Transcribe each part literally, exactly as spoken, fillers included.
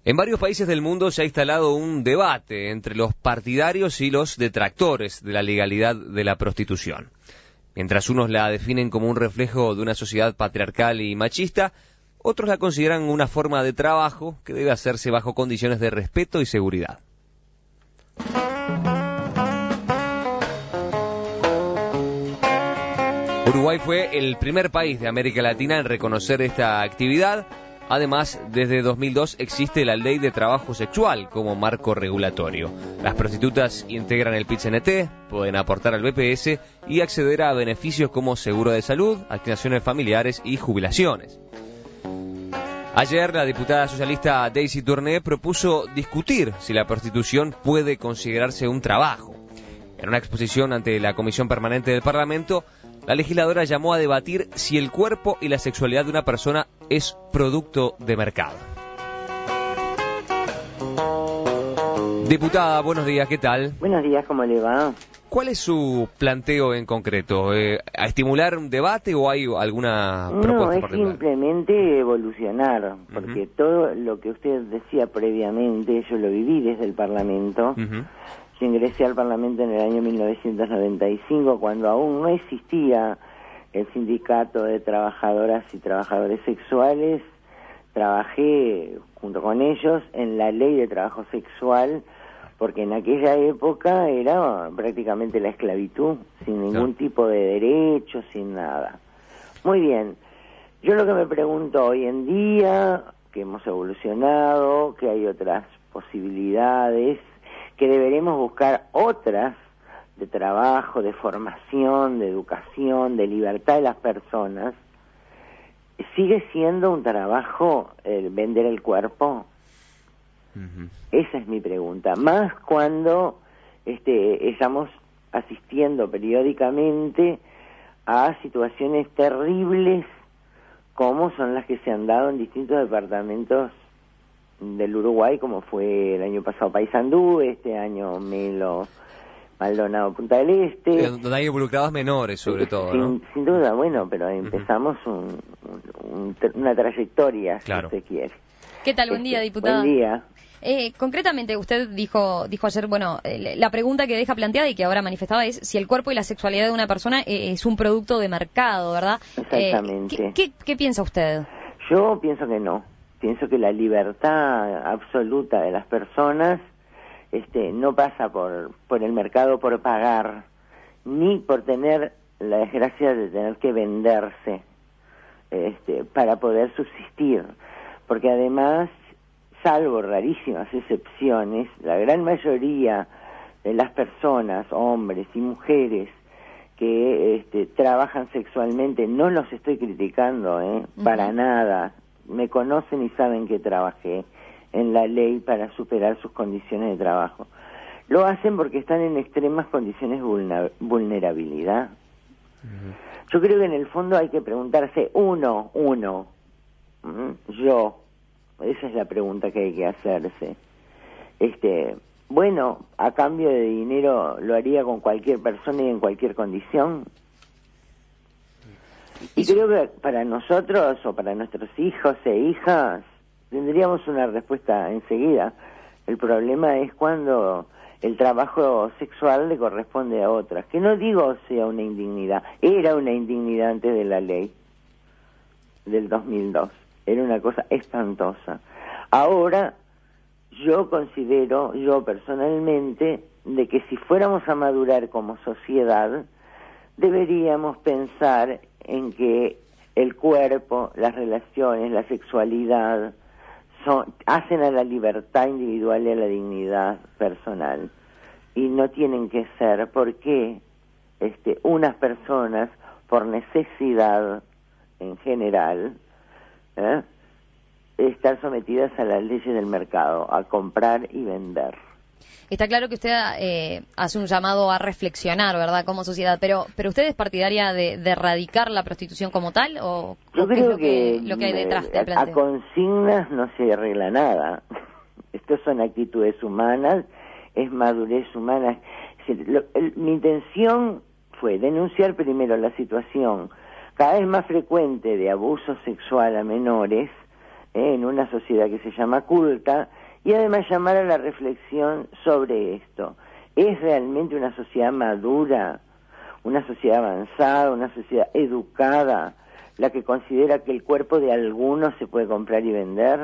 En varios países del mundo se ha instalado un debate entre los partidarios y los detractores de la legalidad de la prostitución. Mientras unos la definen como un reflejo de una sociedad patriarcal y machista, otros la consideran una forma de trabajo que debe hacerse bajo condiciones de respeto y seguridad. Uruguay fue el primer país de América Latina en reconocer esta actividad. Además, desde dos mil dos existe la Ley de Trabajo Sexual como marco regulatorio. Las prostitutas integran el P I T C N T, pueden aportar al B P S y acceder a beneficios como seguro de salud, asignaciones familiares y jubilaciones. Ayer, la diputada socialista Daisy Tourné propuso discutir si la prostitución puede considerarse un trabajo. En una exposición ante la Comisión Permanente del Parlamento, la legisladora llamó a debatir si el cuerpo y la sexualidad de una persona es producto de mercado. Diputada, buenos días, ¿qué tal? Buenos días, ¿cómo le va? ¿Cuál es su planteo en concreto? Eh, ¿A estimular un debate o hay alguna propuesta no, es particular? Simplemente evolucionar, porque uh-huh. todo lo que usted decía previamente, yo lo viví desde el Parlamento. Uh-huh. Yo ingresé al Parlamento en el año mil novecientos noventa y cinco, cuando aún no existía el Sindicato de Trabajadoras y Trabajadores Sexuales. Trabajé junto con ellos en la Ley de Trabajo Sexual, porque en aquella época era prácticamente la esclavitud, sin ningún no. tipo de derecho, sin nada. Muy bien, yo lo que me pregunto hoy en día, que hemos evolucionado, que hay otras posibilidades, que deberemos buscar otras de trabajo, de formación, de educación, de libertad de las personas. ¿Sigue siendo un trabajo el vender el cuerpo? Uh-huh. Esa es mi pregunta. Más cuando este, estamos asistiendo periódicamente a situaciones terribles como son las que se han dado en distintos departamentos del Uruguay, como fue el año pasado Paysandú, este año Melo, Maldonado, Punta del Este. Pero donde hay involucrados menores, sobre todo, sin, ¿no? Sin duda, bueno, pero empezamos uh-huh. un, un, una trayectoria, claro. si usted quiere. ¿Qué tal? Buen día, diputada. Buen día. Eh, concretamente, usted dijo dijo ayer, bueno, eh, la pregunta que deja planteada y que ahora manifestaba es si el cuerpo y la sexualidad de una persona eh, es un producto de mercado, ¿verdad? Exactamente. Eh, ¿qué, qué, ¿Qué piensa usted? Yo pienso que no. Pienso que la libertad absoluta de las personas este, no pasa por, por el mercado, por pagar, ni por tener la desgracia de tener que venderse este, para poder subsistir. Porque además, salvo rarísimas excepciones, la gran mayoría de las personas, hombres y mujeres, que este, trabajan sexualmente, no los estoy criticando, ¿eh? Uh-huh. Para nada. Me conocen y saben que trabajé en la ley para superar sus condiciones de trabajo. Lo hacen porque están en extremas condiciones de vulnerabilidad. Uh-huh. Yo creo que en el fondo hay que preguntarse, uno, uno, ¿Mm? yo, esa es la pregunta que hay que hacerse. Este, bueno, a cambio de dinero lo haría con cualquier persona y en cualquier condición. Y creo que para nosotros o para nuestros hijos e hijas tendríamos una respuesta enseguida. El problema es cuando el trabajo sexual le corresponde a otras, que no digo sea una indignidad, era una indignidad antes de la ley del dos mil dos, era una cosa espantosa. Ahora yo considero, yo personalmente, de que si fuéramos a madurar como sociedad, deberíamos pensar en que el cuerpo, las relaciones, la sexualidad son, hacen a la libertad individual y a la dignidad personal, y no tienen que ser porque este, unas personas por necesidad en general ¿eh? estar sometidas a las leyes del mercado, a comprar y vender. Está claro que usted eh, hace un llamado a reflexionar, ¿verdad?, como sociedad, pero pero ¿usted es partidaria de, de erradicar la prostitución como tal o Yo qué creo es lo que, que lo que hay detrás del planteo? A consignas no se arregla nada. Estas son actitudes humanas, es madurez humana. Lo, el, mi intención fue denunciar primero la situación cada vez más frecuente de abuso sexual a menores eh, en una sociedad que se llama culta, y además llamar a la reflexión sobre esto. ¿Es realmente una sociedad madura, una sociedad avanzada, una sociedad educada, la que considera que el cuerpo de algunos se puede comprar y vender?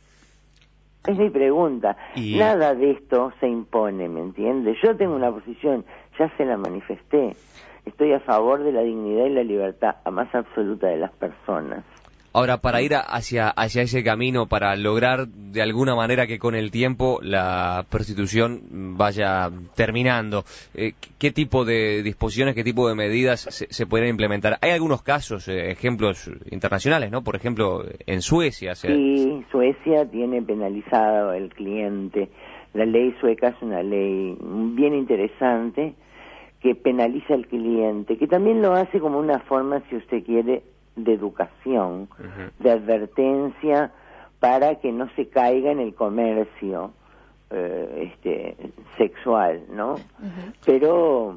Es mi pregunta. Y... nada de esto se impone, ¿me entiendes? Yo tengo una posición, ya se la manifesté. Estoy a favor de la dignidad y la libertad a más absoluta de las personas. Ahora, para ir hacia, hacia ese camino, para lograr de alguna manera que con el tiempo la prostitución vaya terminando, eh, ¿qué tipo de disposiciones, qué tipo de medidas se, se pueden implementar? Hay algunos casos, eh, ejemplos internacionales, ¿no? Por ejemplo, en Suecia. Se... Sí, Suecia tiene penalizado el cliente. La ley sueca es una ley bien interesante que penaliza al cliente, que también lo hace como una forma, si usted quiere, de educación, uh-huh. de advertencia para que no se caiga en el comercio eh, este sexual, ¿no? Uh-huh. Pero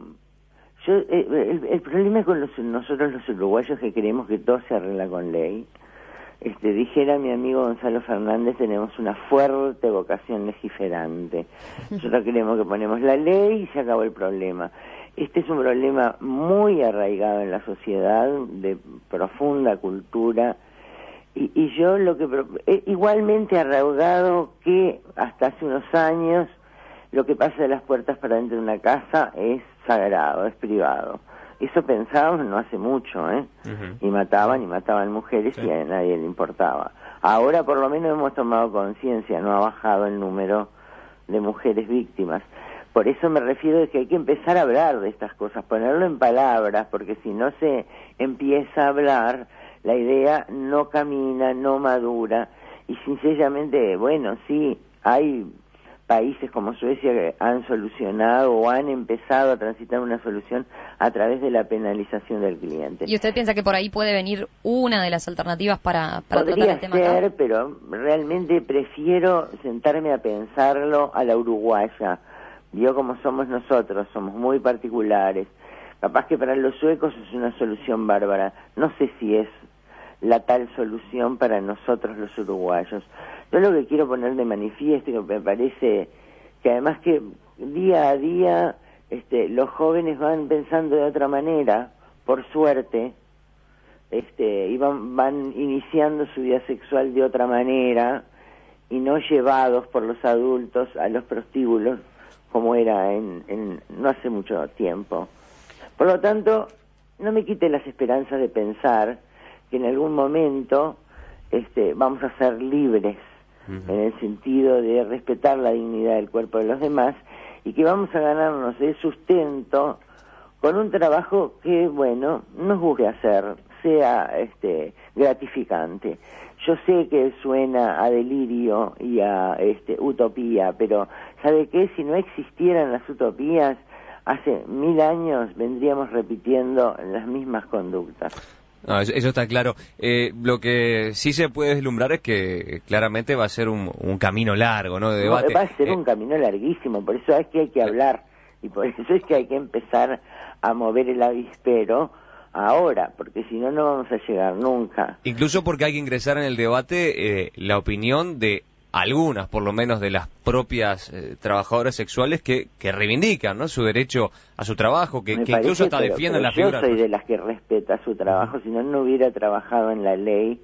yo eh, el, el problema con los, nosotros los uruguayos que creemos que todo se arregla con ley. Este, dijera mi amigo Gonzalo Fernández, tenemos una fuerte vocación legiferante. Nosotros creemos que ponemos la ley y se acabó el problema. Este es un problema muy arraigado en la sociedad, de profunda cultura, y, y yo lo que... Eh, igualmente arraigado que hasta hace unos años lo que pasa de las puertas para dentro de una casa es sagrado, es privado. Eso pensábamos no hace mucho, ¿eh? Uh-huh. Y mataban y mataban mujeres, sí. Y a nadie le importaba. Ahora por lo menos hemos tomado conciencia, no ha bajado el número de mujeres víctimas. Por eso me refiero a que hay que empezar a hablar de estas cosas, ponerlo en palabras, porque si no se empieza a hablar, la idea no camina, no madura, y sencillamente, bueno, sí, hay países como Suecia que han solucionado o han empezado a transitar una solución a través de la penalización del cliente. ¿Y usted piensa que por ahí puede venir una de las alternativas para, para tratar el tema? Podría ser, pero realmente prefiero sentarme a pensarlo a la uruguaya. Vio como somos nosotros, somos muy particulares. Capaz que para los suecos es una solución bárbara. No sé si es la tal solución para nosotros los uruguayos. Yo lo que quiero poner de manifiesto, y que me parece que además que día a día este, los jóvenes van pensando de otra manera, por suerte, este, y van, van iniciando su vida sexual de otra manera, y no llevados por los adultos a los prostíbulos, como era en, en no hace mucho tiempo. Por lo tanto, no me quite las esperanzas de pensar que en algún momento este, vamos a ser libres, uh-huh. en el sentido de respetar la dignidad del cuerpo de los demás, y que vamos a ganarnos el sustento con un trabajo que, bueno, nos guste hacer, sea este, gratificante. Yo sé que suena a delirio y a este, utopía, pero ¿sabe qué? Si no existieran las utopías, hace mil años vendríamos repitiendo las mismas conductas. No, eso, eso está claro. Eh, lo que sí se puede vislumbrar es que claramente va a ser un, un camino largo, ¿no? De debate. No, va a ser eh, un camino larguísimo, por eso es que hay que hablar, y por eso es que hay que empezar a mover el avispero ahora, porque si no, no vamos a llegar nunca. Incluso porque hay que ingresar en el debate eh, la opinión de algunas, por lo menos, de las propias eh, trabajadoras sexuales que, que reivindican, ¿no?, su derecho a su trabajo, que, que parece, incluso hasta pero, defienden pero la figura. Yo soy de las que respeta su trabajo, uh-huh. Si no, no hubiera trabajado en la ley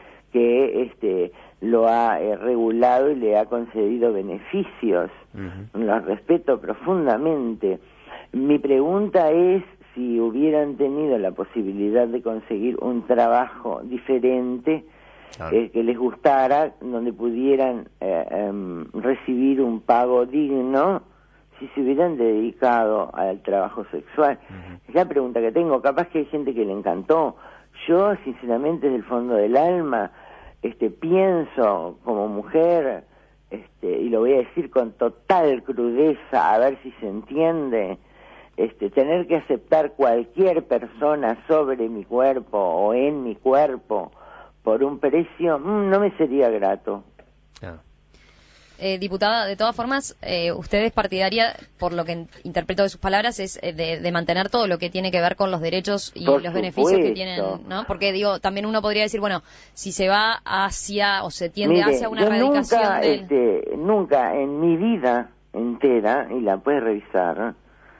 que este lo ha eh, regulado y le ha concedido beneficios. Uh-huh. Los respeto profundamente. Mi pregunta es si hubieran tenido la posibilidad de conseguir un trabajo diferente, claro. eh, que les gustara, donde pudieran eh, eh, recibir un pago digno, si se hubieran dedicado al trabajo sexual. Uh-huh. Es la pregunta que tengo. Capaz que hay gente que le encantó. Yo, sinceramente, desde el fondo del alma, este, pienso como mujer, este, y lo voy a decir con total crudeza, a ver si se entiende, este, tener que aceptar cualquier persona sobre mi cuerpo o en mi cuerpo por un precio, mmm, no me sería grato. Ah. Eh, diputada, de todas formas, eh, usted es partidaria, por lo que in- interpreto de sus palabras, es eh, de, de mantener todo lo que tiene que ver con los derechos y Por los beneficios que supuesto. tienen, ¿no? Porque, digo, también uno podría decir, bueno, si se va hacia o se tiende Mire, hacia una yo erradicación nunca, del... este, nunca en mi vida entera, y la puedes revisar,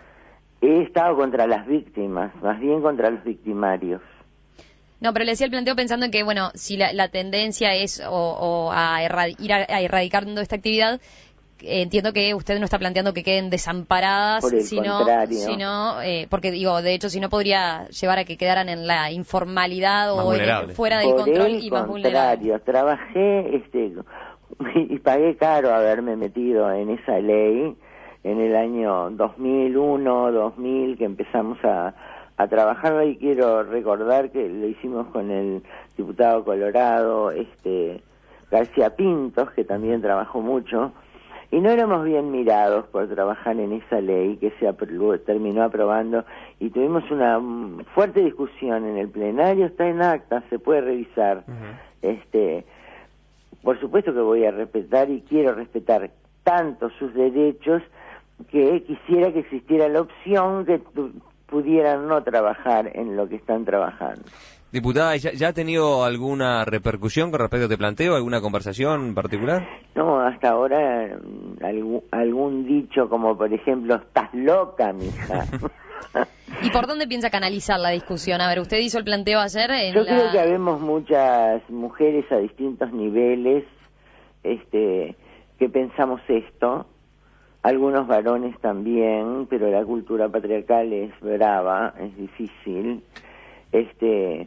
he estado contra las víctimas, más bien contra los victimarios. No, pero le decía el planteo pensando en que, bueno, si la, la tendencia es o, o a erradi- ir a, a erradicando esta actividad, eh, entiendo que usted no está planteando que queden desamparadas, Por el sino, contrario. sino eh, porque digo, de hecho, si no podría llevar a que quedaran en la informalidad Más o en el- vulnerables. fuera del Por control el y más vulnerables. contrario, trabajé este, y pagué caro haberme metido en esa ley en el año dos mil uno, dos mil, que empezamos a, a trabajarla, y quiero recordar que lo hicimos con el diputado colorado este García Pintos, que también trabajó mucho, y no éramos bien mirados por trabajar en esa ley que se apro- terminó aprobando, y tuvimos una mm, fuerte discusión en el plenario. Está en acta, se puede revisar. Uh-huh. este por supuesto que voy a respetar y quiero respetar tanto sus derechos, que quisiera que existiera la opción que tu- pudieran no trabajar en lo que están trabajando. Diputada, ¿ya, ya ha tenido alguna repercusión con respecto a este planteo? ¿Alguna conversación en particular? No, hasta ahora mm, algún, algún dicho como, por ejemplo, estás loca, mija. ¿Y por dónde piensa canalizar la discusión? A ver, usted hizo el planteo ayer en Yo la... creo que habemos muchas mujeres a distintos niveles este, que pensamos esto, algunos varones también, pero la cultura patriarcal es brava, es difícil. Este,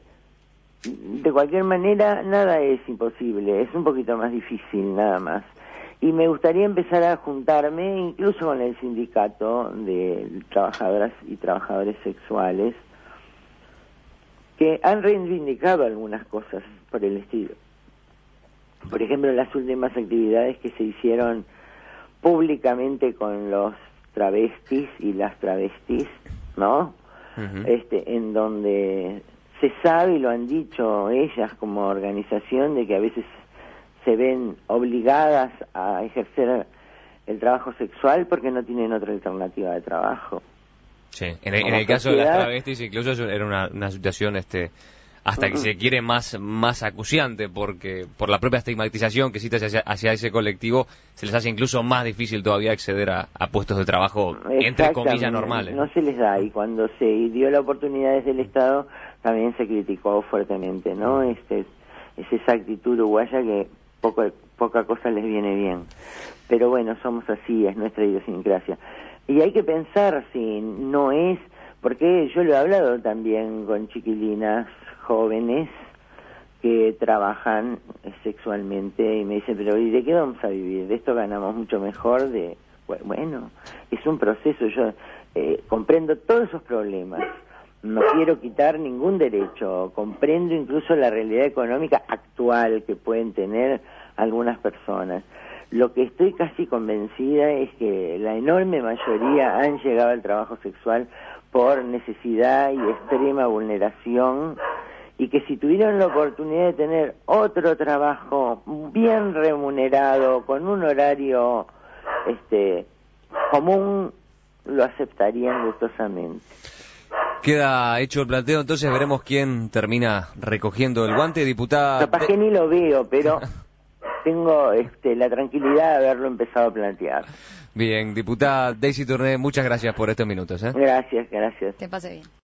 de cualquier manera, nada es imposible, es un poquito más difícil, nada más. Y me gustaría empezar a juntarme incluso con el sindicato de trabajadoras y trabajadores sexuales, que han reivindicado algunas cosas por el estilo. Por ejemplo, las últimas actividades que se hicieron públicamente con los travestis y las travestis, ¿no? Uh-huh. Este, en donde se sabe, y lo han dicho ellas como organización, de que a veces se ven obligadas a ejercer el trabajo sexual porque no tienen otra alternativa de trabajo. Sí, en el, en Como el caso de las sociedad- travestis incluso eso era una, una situación este hasta que Ujú. se quiere más más acuciante, porque por la propia estigmatización que existe hacia, hacia ese colectivo se les hace incluso más difícil todavía acceder a, a puestos de trabajo entre comillas Exactamente, normales. no se les da, y cuando se dio la oportunidad desde el Estado también se criticó fuertemente, ¿no? Este, es esa actitud uruguaya que poco, poca cosa les viene bien. Pero bueno, somos así, es nuestra idiosincrasia. Y hay que pensar si no es, porque yo lo he hablado también con chiquilinas jóvenes que trabajan sexualmente y me dicen, pero ¿y de qué vamos a vivir? De esto ganamos mucho mejor. De Bueno, es un proceso, yo eh, comprendo todos esos problemas, no quiero quitar ningún derecho, comprendo incluso la realidad económica actual que pueden tener algunas personas. Lo que estoy casi convencida es que la enorme mayoría han llegado al trabajo sexual por necesidad y extrema vulneración, y que si tuvieran la oportunidad de tener otro trabajo bien remunerado, con un horario este común, lo aceptarían gustosamente. Queda hecho el planteo, entonces veremos quién termina recogiendo el guante, diputada. Capaz que ni lo veo, pero tengo este, la tranquilidad de haberlo empezado a plantear. Bien, diputada Daisy Tourné, muchas gracias por estos minutos. ¿eh? Gracias, gracias. Que pase bien.